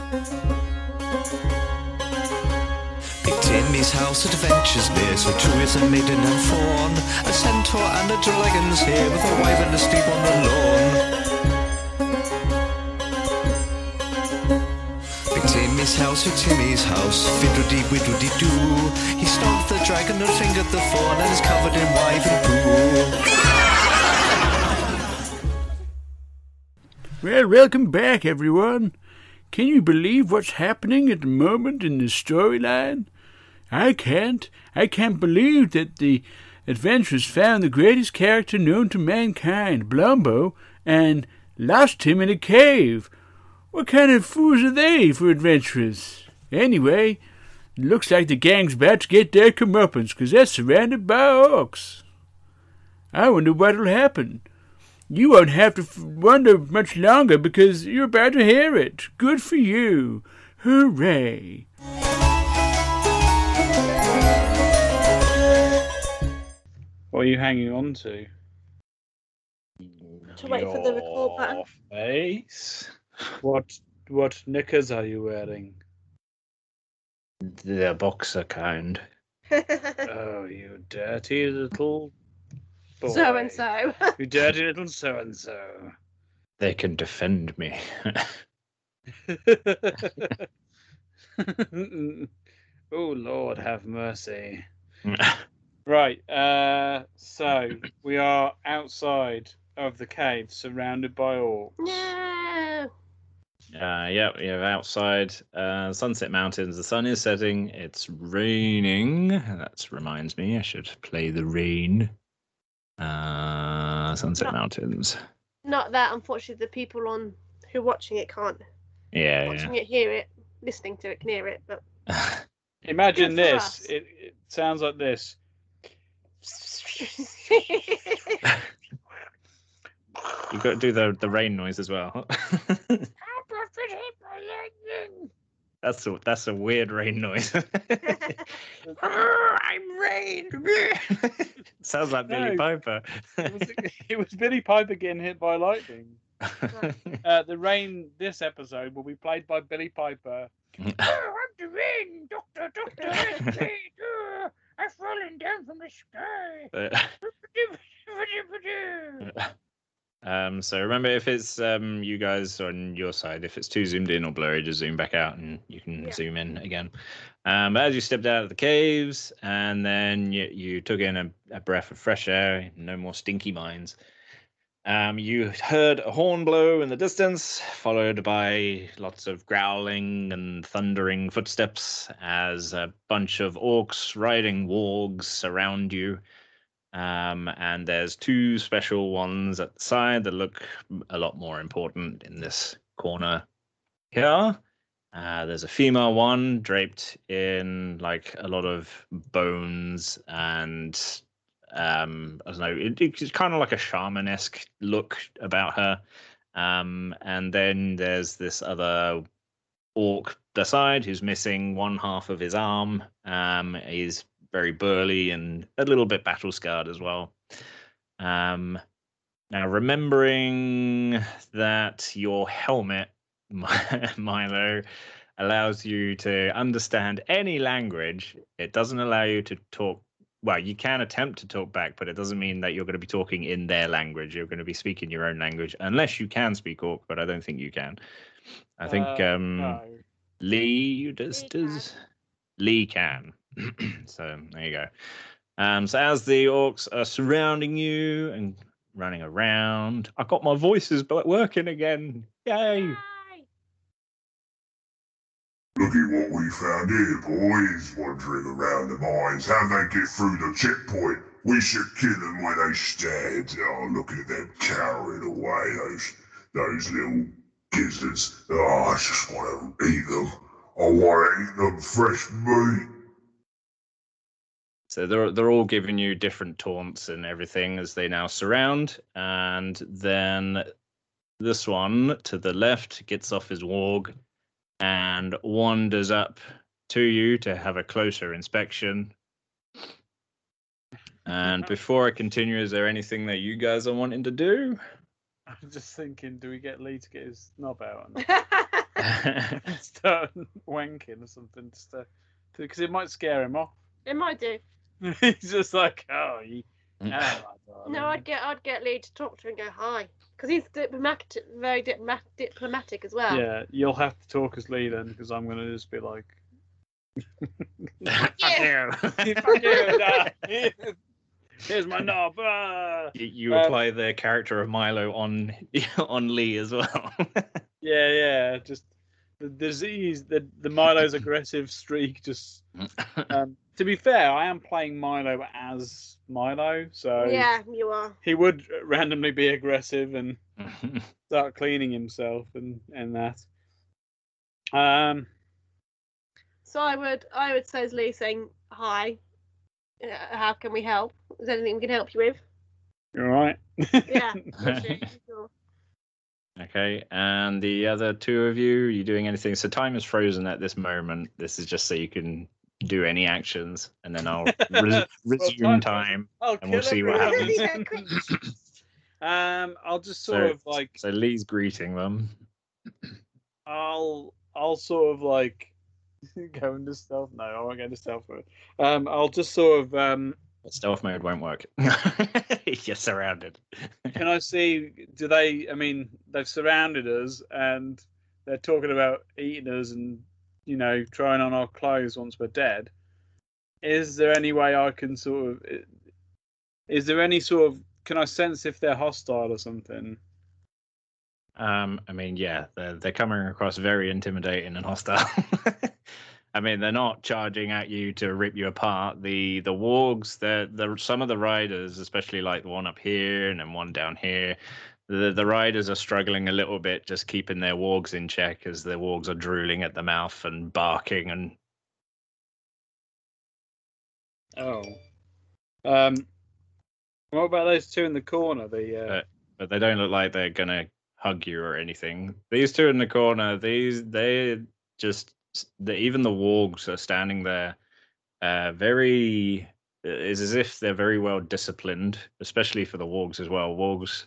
Big Timmy's house adventures near, so two is a maiden and fawn, a centaur and a dragon's here, with a wyvern asleep on the lawn. Big Timmy's house, fiddle-dee-widdle-dee-doo. He stomped the dragon and fingered the fawn, and is covered in wyvern poo. Well, welcome back, everyone. Can you believe what's happening at the moment in the storyline? I can't. I can't believe that the adventurers found the greatest character known to mankind, Blumbo, and lost him in a cave. What kind of fools are they for adventurers? Anyway, it looks like the gang's about to get their comeuppance, 'cause they're surrounded by orcs. I wonder what'll happen. You won't have to wonder much longer, because you're about to hear it. Good for you. Hooray. What are you hanging on to? To wait for the record button. Face. What knickers are you wearing? The boxer kind. Oh, you dirty little boy. So and so. You dirty little so and so. They can defend me. Oh, Lord, have mercy. Right, so we are outside of the cave, surrounded by orcs. No. Yeah, we have outside Sunset Mountains. The sun is setting. It's raining. That reminds me, I should play the rain. Sunset Mountains. Not that, unfortunately, the people who are watching it can't. Yeah. Watching it, hear it. Listening to it, can hear it. But Imagine Good for this. us. It sounds like this. You've got to do the rain noise as well. That's a weird rain noise. I'm rain. Sounds like Billy Piper. It was Billy Piper getting hit by lightning. The rain this episode will be played by Billy Piper. I'm the rain, Doctor, it's me. I've fallen down from the sky. So remember, if it's you guys on your side, if it's too zoomed in or blurry, just zoom back out and you can zoom in again. But as you stepped out of the caves and then you took in a breath of fresh air, no more stinky mines, you heard a horn blow in the distance, followed by lots of growling and thundering footsteps as a bunch of orcs riding wargs surround you. And there's two special ones at the side that look a lot more important in this corner here. There's a female one draped in like a lot of bones and I don't know, it's kind of like a shaman-esque look about her. And then there's this other orc aside who's missing one half of his arm. He's very burly and a little bit battle scarred as well. Now, remembering that your helmet, Milo, allows you to understand any language, it doesn't allow you to talk. Well, you can attempt to talk back, but it doesn't mean that you're going to be talking in their language. You're going to be speaking your own language, unless you can speak Orc, but I don't think you can. I think No. Lee does. Lee can. So there you go. So as the orcs are surrounding you and running around, I got my voices working again. Yay! Look at what we found here, boys. Wandering around the mines. How'd they get through the checkpoint? We should kill them when they stand. Oh, look at them cowering away, those little gizzards. Oh, I just want to eat them. I want to eat them fresh meat. So they're all giving you different taunts and everything as they now surround. And then this one to the left gets off his warg and wanders up to you to have a closer inspection. And before I continue, is there anything that you guys are wanting to do? I'm just thinking, do we get Lee to get his knob out? start wanking or something, just because it might scare him off. It might do. He's just like, oh, No, I'd get Lee to talk to her and go hi, because he's diplomatic, very diplomatic as well. Yeah, you'll have to talk as Lee then, because I'm gonna just be like, Fuck you. fuck you, nah. Here's my knob. You apply the character of Milo on Lee as well. Yeah. Just the disease, the Milo's aggressive streak. Just to be fair, I am playing Milo as Milo, so Yeah, you are. he would randomly be aggressive and start cleaning himself and that. So I would say as Lee saying hi. How can we help? Is there anything we can help you with? You all right? Yeah. Sure. Okay, and the other two of you, are you doing anything? So time is frozen at this moment. This is just so you can do any actions, and then I'll resume time, and we'll see what happens. Yeah, quick. I'll just sort of like So Lee's greeting them. I'll sort of like go into stealth. No, I won't go into stealth mode. I'll just sort of Stealth mode won't work. You're surrounded. can I see? Do they? I mean, they've surrounded us and they're talking about eating us and trying on our clothes once we're dead. Is there any way I can sort of? Is there any sort of? Can I sense if they're hostile or something? I mean, yeah, they're coming across very intimidating and hostile. I mean, they're not charging at you to rip you apart. The wargs, some of the riders, especially like the one up here and then one down here, the riders are struggling a little bit, just keeping their wargs in check as their wargs are drooling at the mouth and barking and. Oh. What about those two in the corner? But they don't look like they're gonna hug you or anything. These two in the corner, even the wargs are standing there. It's as if they're very well disciplined, especially for the wargs as well. Wargs,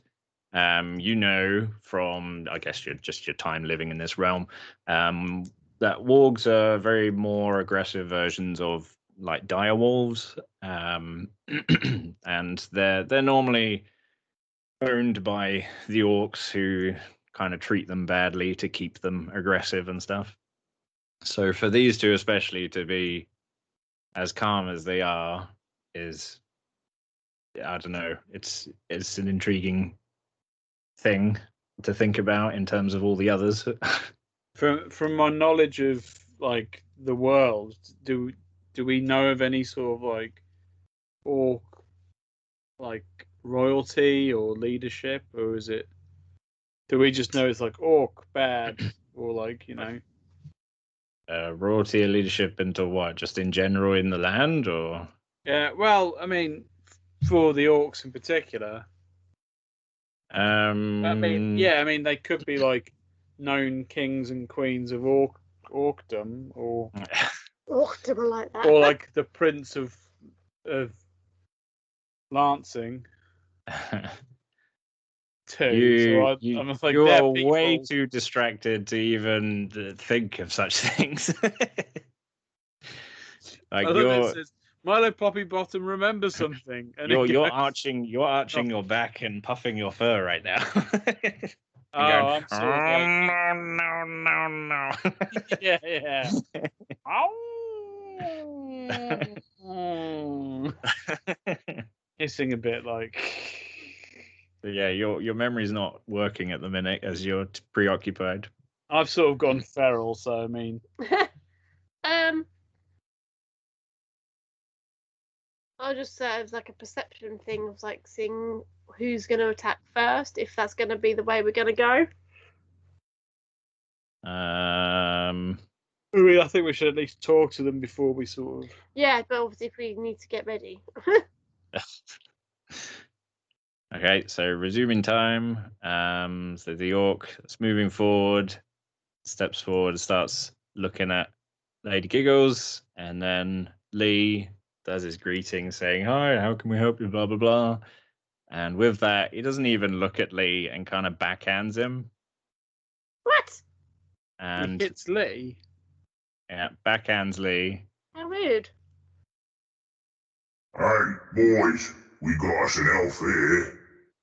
from I guess your time living in this realm, that wargs are very more aggressive versions of like dire wolves, and they're normally owned by the orcs who kind of treat them badly to keep them aggressive and stuff. So for these two especially to be as calm as they are is, I don't know, it's an intriguing thing to think about in terms of all the others. From my knowledge of like the world, do we know of any sort of like orc like royalty or leadership, or is it? Do we just know it's like orc bad, or like royalty or leadership into what? Just in general in the land, or? Yeah, well, I mean, for the orcs in particular. I mean, they could be like known kings and queens of orcdom, or Orcdom like that. or like the prince of Lancing. Too. I'm like, you are way too distracted to even think of such things. Like it says, Milo Poppy Bottom, remember something. And you're arching your back and puffing your fur right now. I'm sort of no. Yeah. Hissing a bit like. Yeah, your memory's not working at the minute as you're preoccupied. I've sort of gone feral, so I mean. I'll just say it was like a perception thing of like seeing who's going to attack first, if that's going to be the way we're going to go. I mean, I think we should at least talk to them before we sort of. Yeah, but obviously if we need to get ready. Okay, so resuming time. So the orc is moving forward, steps forward, starts looking at Lady Giggles, and then Lee does his greeting saying, "Hi, how can we help you, blah, blah, blah." And with that, he doesn't even look at Lee and kind of backhands him. What? And he hits Lee. yeah, backhands Lee. How rude. Hey, boys, we got us an elf here.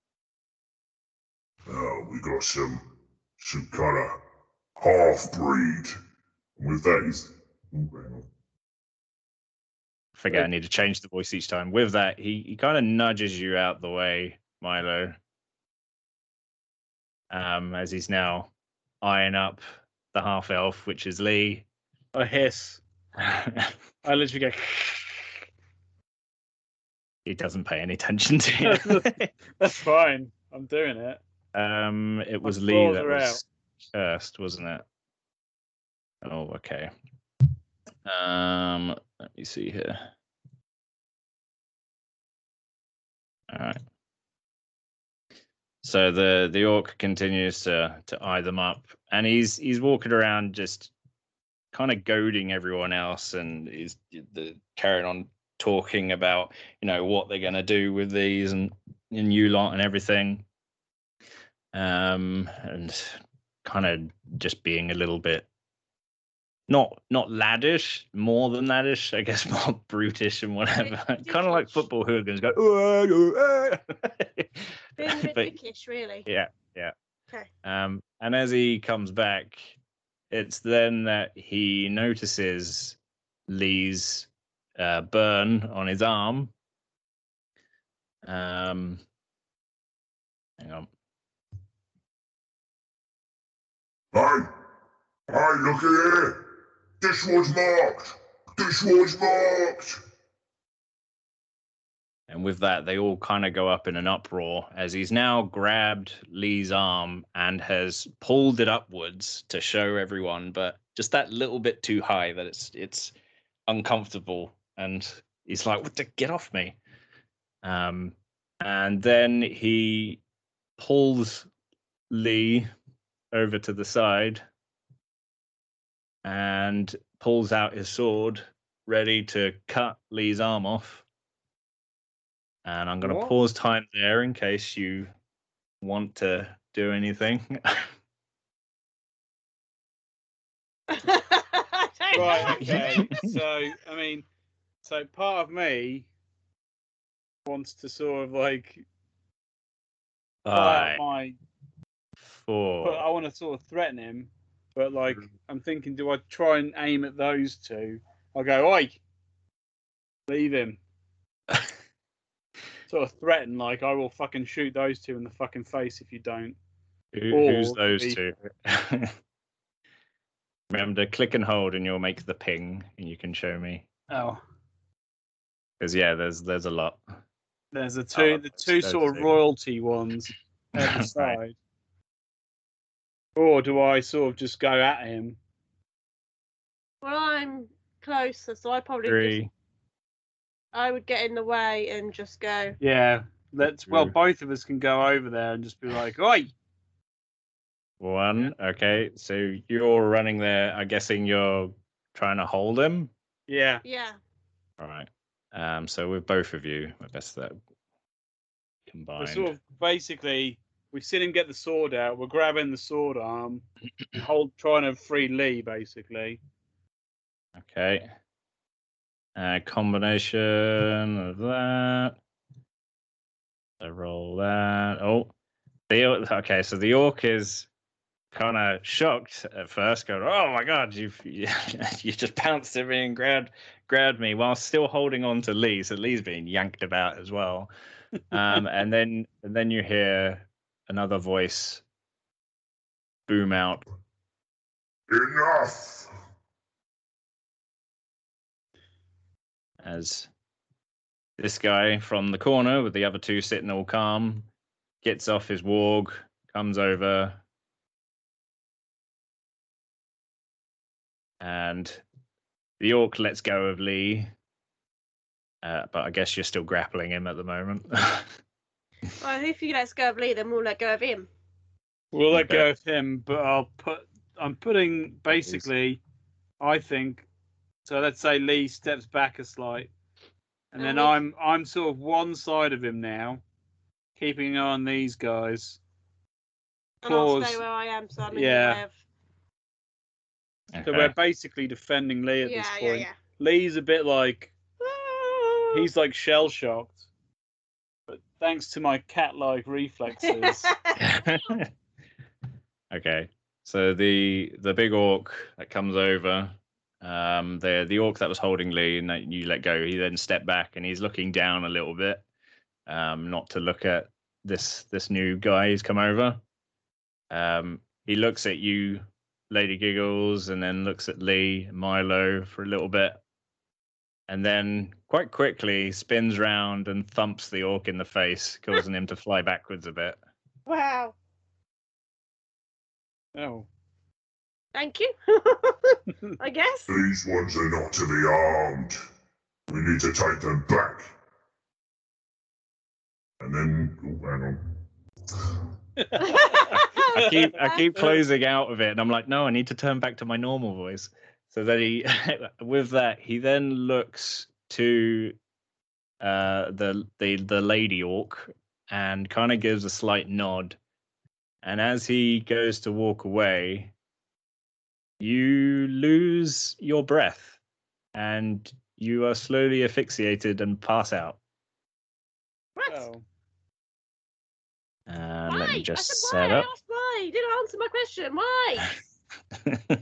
We got some kind of half-breed. With that, he's... Oh, hang on. I forget, I need to change the voice each time. With that, he kind of nudges you out the way, Milo. As he's now eyeing up the half elf, which is Lee. I hiss. I literally go. He doesn't pay any attention to you. That's fine. I'm doing it. It was My Lee claws that are was cursed, wasn't it? Oh, okay. Let me see here. All right. So the orc continues to eye them up, and he's walking around just kind of goading everyone else, and he's carrying on talking about what they're gonna do with these and you lot and everything, and kind of just being a little bit not laddish, more than laddish, I guess, more brutish and whatever. Kind of like football hooligans go. Being a bit But- dickish, really. Yeah. Okay. And as he comes back, it's then that he notices Lee's burn on his arm. Hang on. Hey, look here. This one's marked. And with that, they all kind of go up in an uproar as he's now grabbed Lee's arm and has pulled it upwards to show everyone, but just that little bit too high that it's uncomfortable. And he's like, "What? Get off me!" And then he pulls Lee over to the side and pulls out his sword, ready to cut Lee's arm off. And I'm going to What? pause time there in case you want to do anything. Right. Okay. So part of me wants to sort of like pull out 5, my. 4. But I want to sort of threaten him. But like, I'm thinking, do I try and aim at those two? I'll go, oi, leave him. Sort of threaten, like, I will fucking shoot those two in the fucking face if you don't. Who's Or those we- two? Remember to click and hold, and you'll make the ping, and you can show me. Oh, Because yeah, there's a lot. there's the Oh, two those sort of two. royalty ones at the Right. side. Or do I sort of just go at him? Well, I'm closer, so I probably 3. I would get in the way and just go. Yeah, well, True. both of us can go over there and just be like, oi! 1. Okay, so you're running there. I'm guessing you're trying to hold him. Yeah. Yeah. All right. So with both of you, I guess that We're combined. sort of basically, we've seen him get the sword out. We're grabbing the sword arm, trying to free Lee, basically. Okay. Combination of that. I roll that. Oh, okay. So the orc is kind of shocked at first, going, "Oh my god, you just pounced at me and grabbed me," while still holding on to Lee. So Lee's being yanked about as well. And then you hear another voice boom out. Enough. As this guy from the corner with the other two sitting all calm gets off his warg, comes over, and the orc lets go of Lee. But I guess you're still grappling him at the moment. Well, if you let us go of Lee, then we'll let go of him. We'll let Okay. go of him, but I'm putting basically, I think, so let's say Lee steps back a slight, and then I'm sort of one side of him now, keeping an eye on these guys. And I'll Claws. stay where I am, so I'm in Yeah. the way of. So we're basically defending Lee at this point. Yeah. Lee's a bit like Ah. he's like shell shocked, but thanks to my cat-like reflexes. Okay, so the big orc that comes over, the orc that was holding Lee and that you let go, he then stepped back and he's looking down a little bit, not to look at this new guy who's come over. He looks at you, Lady Giggles, and then looks at Lee, Milo for a little bit, and then quite quickly spins round and thumps the orc in the face, causing him to fly backwards a bit. Wow. Oh. Thank you. I guess. These ones are not to be harmed. We need to take them back. And then, hang on. I keep closing out of it, and I'm like, no, I need to turn back to my normal voice. So that with that, he then looks to the lady orc and kind of gives a slight nod. And as he goes to walk away, you lose your breath, and you are slowly asphyxiated and pass out. What? Oh. Why? Let me just I said set why? up. I asked why. You didn't answer my question. Why?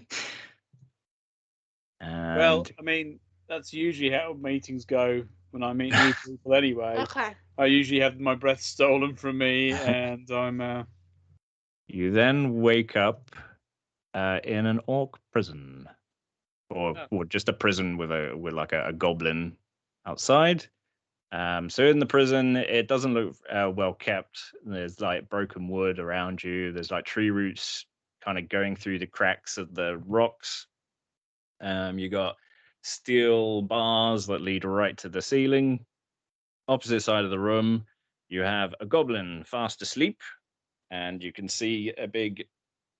Well, And I mean, that's usually how meetings go when I meet new people anyway. Okay. I usually have my breath stolen from me, and I'm you then wake up in an orc prison, or just a prison with like a goblin outside. So in the prison, it doesn't look well kept. There's like broken wood around you. There's like tree roots kind of going through the cracks of the rocks. You got steel bars that lead right to the ceiling. Opposite side of the room, you have a goblin fast asleep, and you can see a big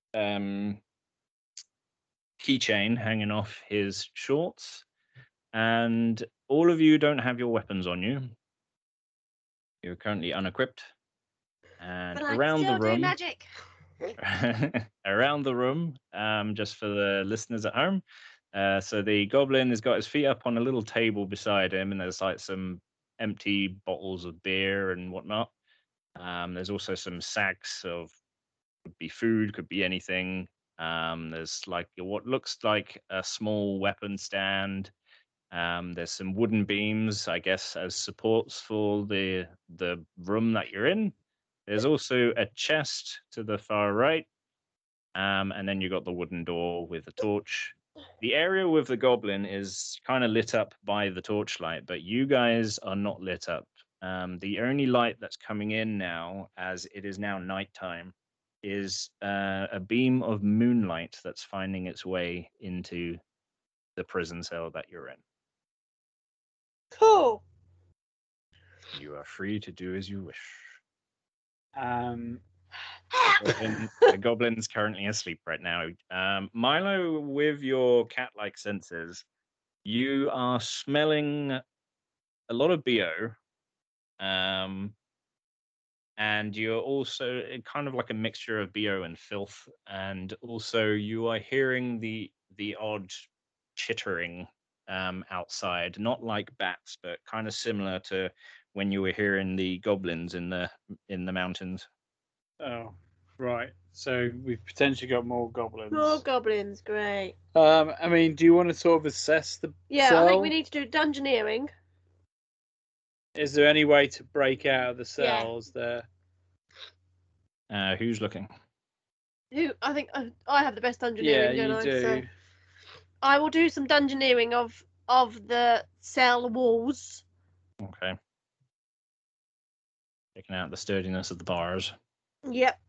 keychain hanging off his shorts. And all of you don't have your weapons on you. You're currently unequipped. And But I around still the room, do magic. around the room, just for the listeners at home. So the goblin has got his feet up on a little table beside him, and there's like some empty bottles of beer and whatnot. There's also some sacks of, could be food, could be anything. There's like what looks like a small weapon stand. There's some wooden beams, I guess, as supports for the room that you're in. There's also a chest to the far right, and then you got the wooden door with a torch. The area with the goblin is kind of lit up by the torchlight, but you guys are not lit up. The only light that's coming in now, as it is now nighttime, is a beam of moonlight that's finding its way into the prison cell that you're in. Cool. You are free to do as you wish. The goblin's currently asleep right now. Milo, with your cat-like senses, you are smelling a lot of BO. And you're also kind of like a mixture of BO and filth. And also you are hearing the odd chittering outside, not like bats, but kind of similar to when you were hearing the goblins in the mountains. Oh, right. So we've potentially got more goblins. More goblins, great. I mean, do you want to sort of assess the Yeah, cell? I think we need to do dungeoneering. Is there any way to break out of the cells there? Who's looking? Who? I think I have the best dungeoneering. Yeah, don't you I? do. So I will do some dungeoneering of the cell walls. Okay. Checking out the sturdiness of the bars. Yep.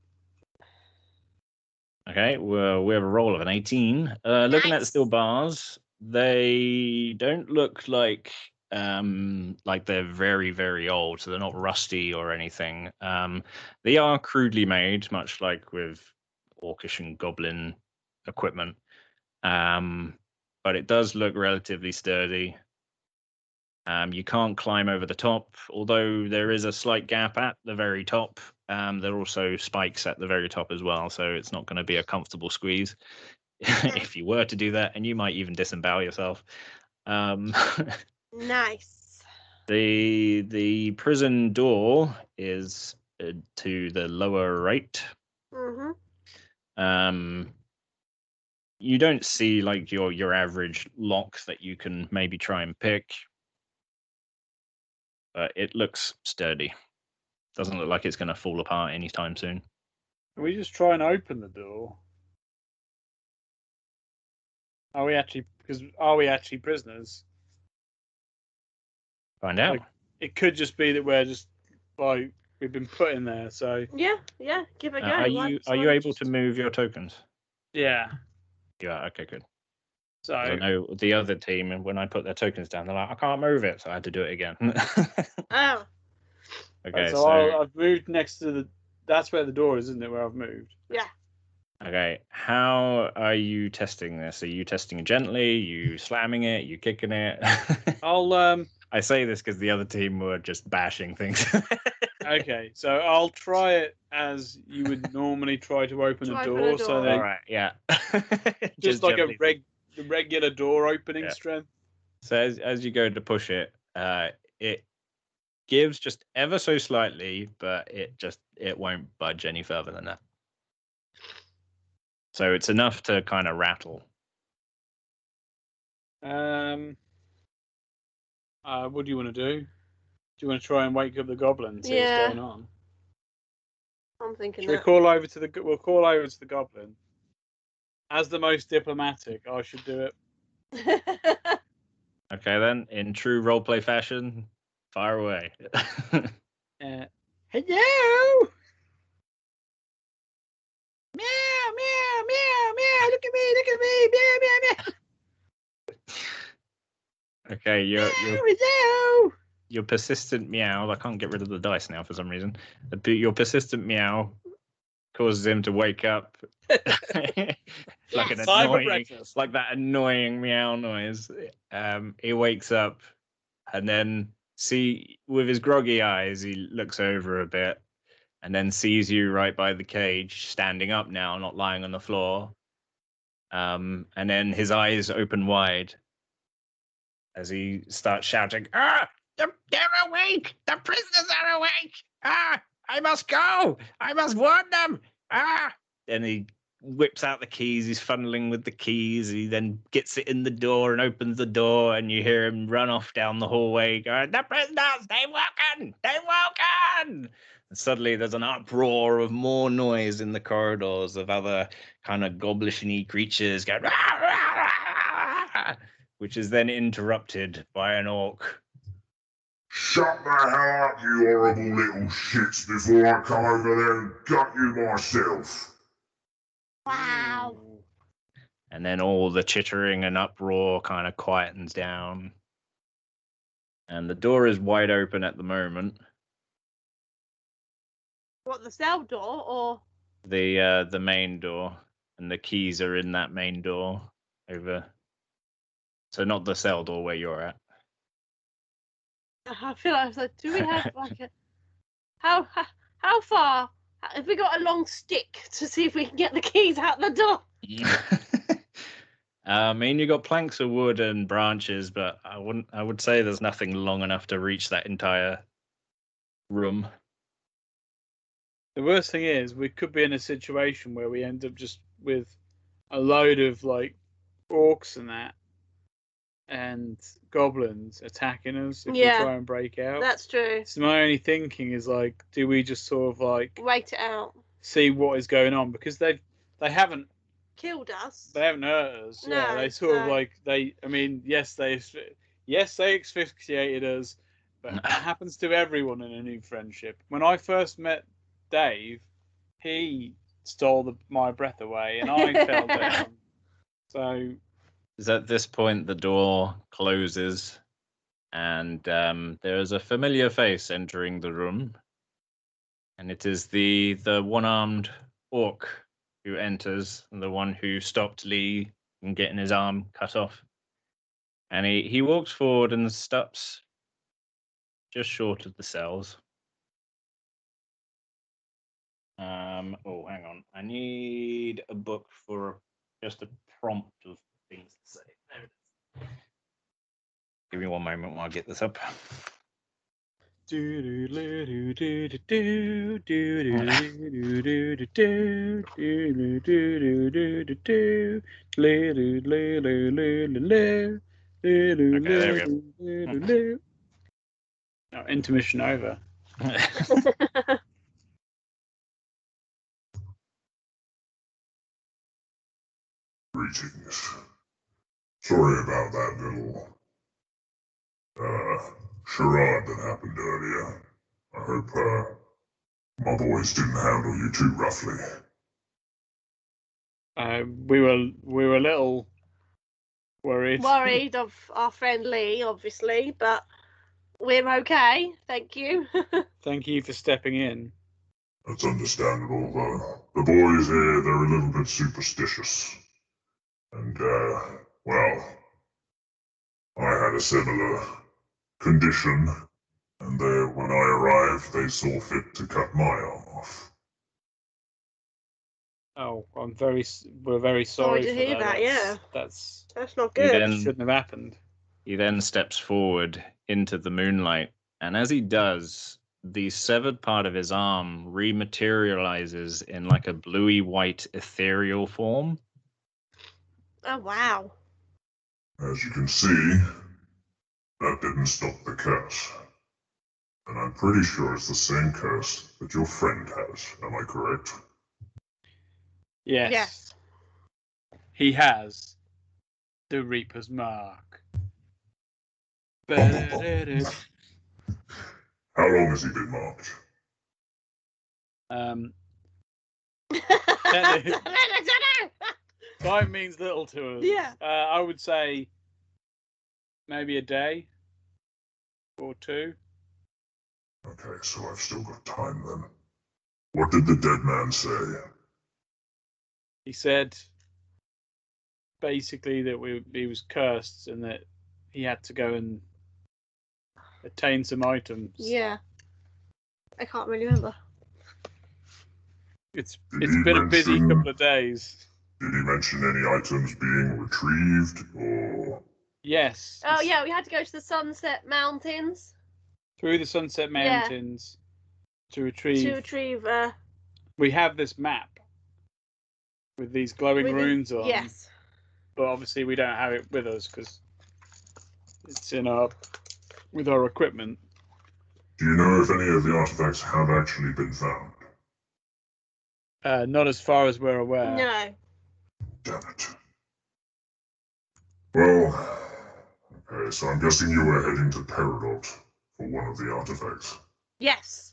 Okay, well, we have a roll of an 18. Looking at the Nice. steel bars, they don't look like they're very, very old, so they're not rusty or anything. They are crudely made, much like with orcish and goblin equipment. But it does look relatively sturdy. You can't climb over the top, although there is a slight gap at the very top. There are also spikes at the very top as well, so it's not going to be a comfortable squeeze. if you were to do that, and you might even disembowel yourself. Nice. The prison door is to the lower right. Mhm. You don't see like your average lock that you can maybe try and pick, but it looks sturdy. Doesn't look like it's going to fall apart anytime soon. Can we just try and open the door? Are we actually prisoners? Find out. Like, it could just be that we're just like we've been put in there. So Yeah, give it a go. Are you able to move your tokens? yeah. Yeah. Okay. Good. So 'Cause I know the other team, and when I put their tokens down, they're like, I can't move it, so I had to do it again. Oh. Okay. so I've moved next to the. That's where the door is, isn't it? Where I've moved. Yeah. Okay, how are you testing this? Are you testing it gently? You slamming it? You kicking it? I'll I say this because the other team were just bashing things. Okay, so I'll try it as you would normally try to open Try a open a door. door. So All they right, yeah. just like gently. the regular door opening Yeah. strength. So as you go to push it, it gives just ever so slightly, but it won't budge any further than that. So it's enough to kind of rattle. What do you want to do? Do you want to try and wake up the goblin and see what's Yeah. going on? I'm thinking Should we that. call over to the? We'll call over to the goblin. As the most diplomatic, I should do it. Okay, then, in true roleplay fashion, fire away. Hello. Meow, meow, meow, meow. Look at me, meow, meow, meow. Okay, Hello. your persistent meow. I can't get rid of the dice now for some reason. Your persistent meow causes him to wake up. Like an Time for annoying, breakfast. like that annoying meow noise. He wakes up, and then with his groggy eyes, he looks over a bit, and then sees you right by the cage, standing up now, not lying on the floor. And then his eyes open wide as he starts shouting, "Ah! They're awake! The prisoners are awake! Ah! I must go! I must warn them! Ah!" Then he whips out the keys. He's funneling with the keys. He then gets it in the door and opens the door, and you hear him run off down the hallway going, "The prisoners! They've woken! They've woken!" And suddenly there's an uproar of more noise in the corridors of other kind of goblish-y creatures going, "Rah, rah, rah, rah," which is then interrupted by an orc. Shut the hell up, you horrible little shits, before I come over there and gut you myself. Wow. And then all the chittering and uproar kind of quietens down. And the door is wide open at the moment. What, the cell door or? The main door, and the keys are in that main door over. So not the cell door where you're at. I feel like I was like, do we have like a how far? Have we got a long stick to see if we can get the keys out the door? I mean, you got planks of wood and branches, but I would say there's nothing long enough to reach that entire room. The worst thing is, we could be in a situation where we end up just with a load of like orcs and that, and goblins attacking us if we try and break out. That's true. So my only thinking is like, do we just sort of like Wait it out. see what is going on, because they haven't Killed us. They haven't hurt us. No, Yeah, they sort of no. like I mean, yes, they asphyxiated us, but that happens to everyone in a new friendship. When I first met Dave, he stole my breath away, and I fell down. So Is at this point the door closes, and there is a familiar face entering the room, and it is the one-armed orc who enters, the one who stopped Lee from getting his arm cut off. And he walks forward and stops just short of the cells. Oh, hang on. I need a book for just a prompt of things to say. There it is. Give me one moment while I get this up. there we Oh, intermission over. Greetings. Sorry about that little charade that happened earlier. I hope my boys didn't handle you too roughly. We were a little worried. Worried of our friend Lee, obviously, but we're okay. Thank you. Thank you for stepping in. That's understandable. The boys here, they're a little bit superstitious. And, well, I had a similar condition, and when I arrived, they saw fit to cut my arm off. Oh, we're very sorry to for hear that. Yeah, that's not good. then- shouldn't have happened. He then steps forward into the moonlight, and as he does, the severed part of his arm rematerializes in like a bluey white ethereal form. Oh wow. As you can see, that didn't stop the curse. And I'm pretty sure it's the same curse that your friend has. Am I correct? Yes. Yes. He has the Reaper's Mark. How long has he been marked? Time means little to us. Yeah. I would say maybe a day or two. Okay, so I've still got time then. What did the dead man say? He said basically that he was cursed and that he had to go and attain some items. Yeah. I can't really remember. It's Did been he a busy mention- couple of days. Did he mention any items being retrieved, or... Yes. Oh yeah, we had to go to the Sunset Mountains Through the Sunset Mountains to retrieve. to retrieve. We have this map with these glowing runes on. Yes. But obviously we don't have it with us because it's with our equipment. Do you know if any of the artifacts have actually been found? Not as far as we're aware. No. Damn it. Well, okay, so I'm guessing you were heading to Peridot for one of the artifacts. Yes.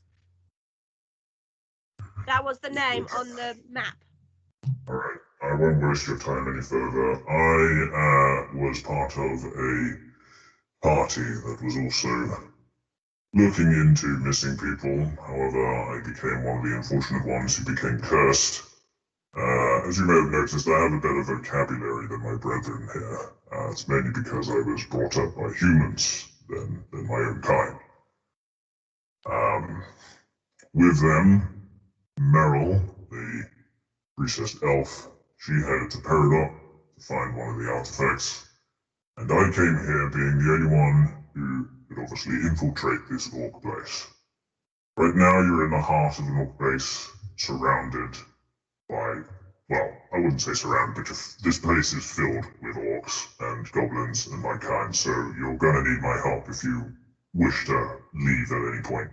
That was the name on the map. Alright, I won't waste your time any further. I was part of a party that was also looking into missing people. However, I became one of the unfortunate ones who became cursed. As you may have noticed, I have a better vocabulary than my brethren here. It's mainly because I was brought up by humans than my own kind. With them, Meryl, the recessed elf, she headed to Peridot to find one of the artifacts. And I came here being the only one who could obviously infiltrate this orc base. Right now you're in the heart of an orc base, surrounded by, well, I wouldn't say surrounded, but this place is filled with orcs and goblins and my kind, so you're gonna need my help if you wish to leave at any point.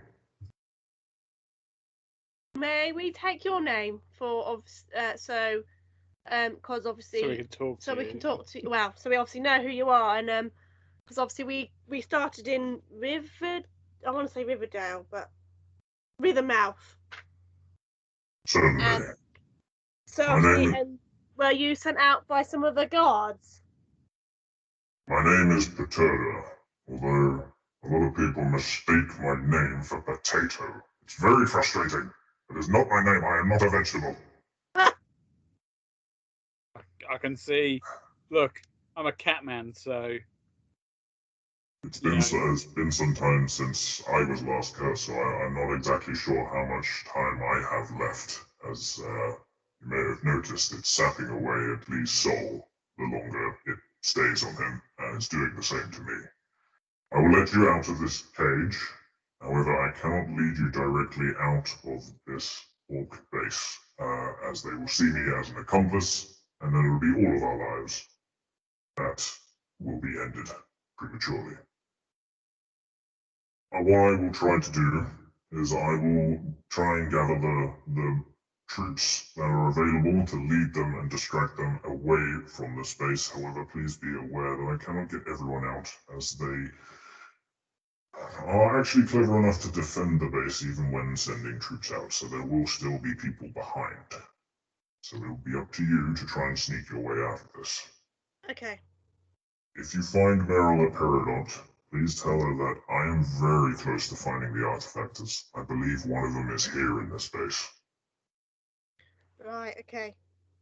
May we take your name for because obviously So we can talk to you. so we obviously know who you are, and because obviously we started in I want to say Riverdale, but Rivermouth. Certainly. So My obviously, name- were you sent out by some of the guards? My name is Potato, although a lot of people mistake my name for potato. It's very frustrating. It is not my name. I am not a vegetable. I can see. Look, I'm a cat man, so It's been some time since I was last cursed, so I'm not exactly sure how much time I have left. As you may have noticed, it's sapping away at Lee's soul. the longer it stays on him, and it's doing the same to me. I will let you out of this cage. However, I cannot lead you directly out of this orc base, as they will see me as an accomplice, and then it will be all of our lives that will be ended prematurely. What I will try to do is I will try and gather the troops that are available to lead them and distract them away from the space. However, please be aware that I cannot get everyone out, as they are actually clever enough to defend the base even when sending troops out, so there will still be people behind. So it will be up to you to try and sneak your way out of this. Okay. If you find Meryl at Peridot, please tell her that I am very close to finding the artifactors. I believe one of them is here in this base. Right, okay.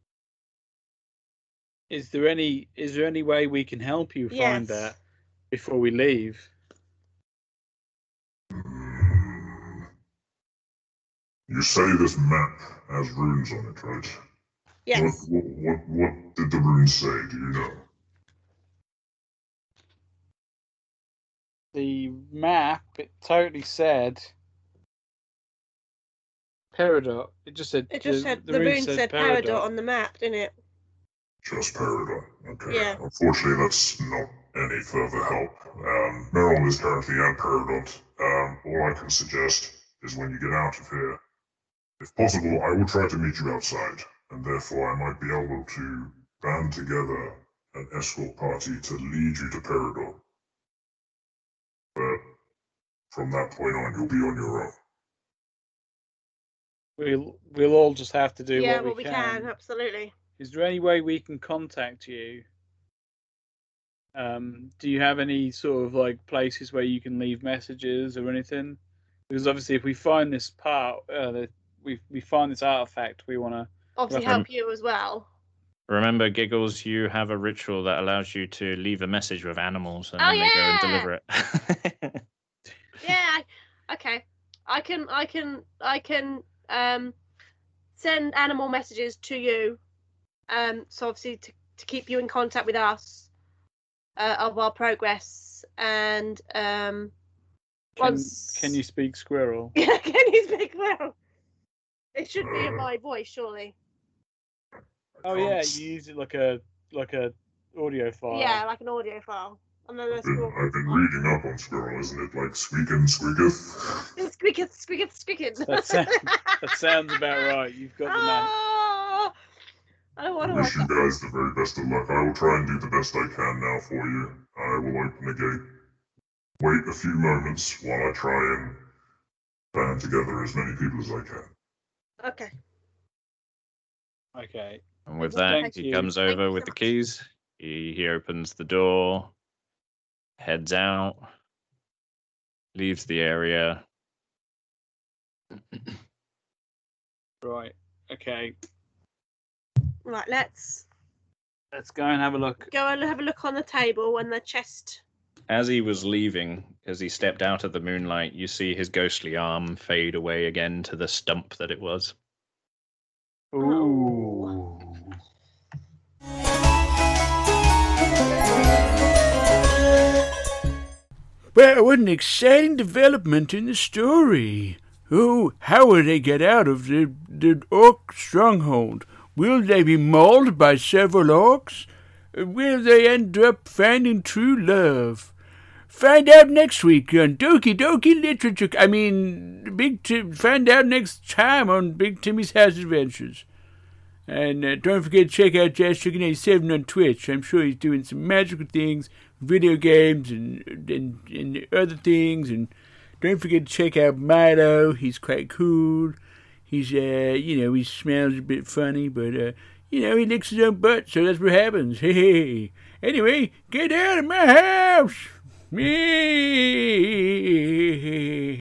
Is there any way we can help you find Yes. that before we leave? You say this map has runes on it, right? Yes. What did the runes say? Do you know? The map, it totally said Peridot. It just said The rune said Peridot on the map, didn't it? Just Peridot. Okay. Yeah. Unfortunately, that's not any further help. Meryl is currently at Peridot. All I can suggest is when you get out of here, if possible, I will try to meet you outside, and therefore I might be able to band together an escort party to lead you to Peridot. But from that point on, you'll be on your own. We'll all just have to do what we we can. can, absolutely. Is there any way we can contact you? Do you have any sort of like places where you can leave messages or anything? Because obviously, if we find this part, we find this artifact, we want to obviously help you as well. Remember, Giggles, you have a ritual that allows you to leave a message with animals, and then they go and deliver it. Yeah. Okay. I can send animal messages to you. So obviously to keep you in contact with us of our progress, and Can you speak squirrel? Yeah, can you speak squirrel? It should be in my voice, surely. Oh yeah, you use it like a audio file. Yeah, like an audio file. And then I've been reading up on squirrel, isn't it? Like squeakin', squeaketh? Squeaketh. That sounds about right. You've got the man. I don't want I to wish you guys the very best of luck. I will try and do the best I can now for you. I will open the gate. Wait a few moments while I try and band together as many people as I can. Okay. Okay. And with that, he comes over with the keys. He opens the door, heads out, leaves the area. Right. Okay. Right, let's go and have a look. Go and have a look on the table and the chest. As he was leaving, as he stepped out of the moonlight, you see his ghostly arm fade away again to the stump that it was. Ooh. Well, what an exciting development in the story. Oh, how will they get out of the orc stronghold? Will they be mauled by several orcs? Will they end up finding true love? Find out next week on Doki Doki Literature. Find out next time on Big Timmy's House Adventures. And don't forget to check out Jazz Chicken 87 on Twitch. I'm sure he's doing some magical things, video games and other things. And don't forget to check out Milo. He's quite cool. He's, he smells a bit funny, but, he licks his own butt, so that's what happens. Hey. Anyway, get out of my house! Me.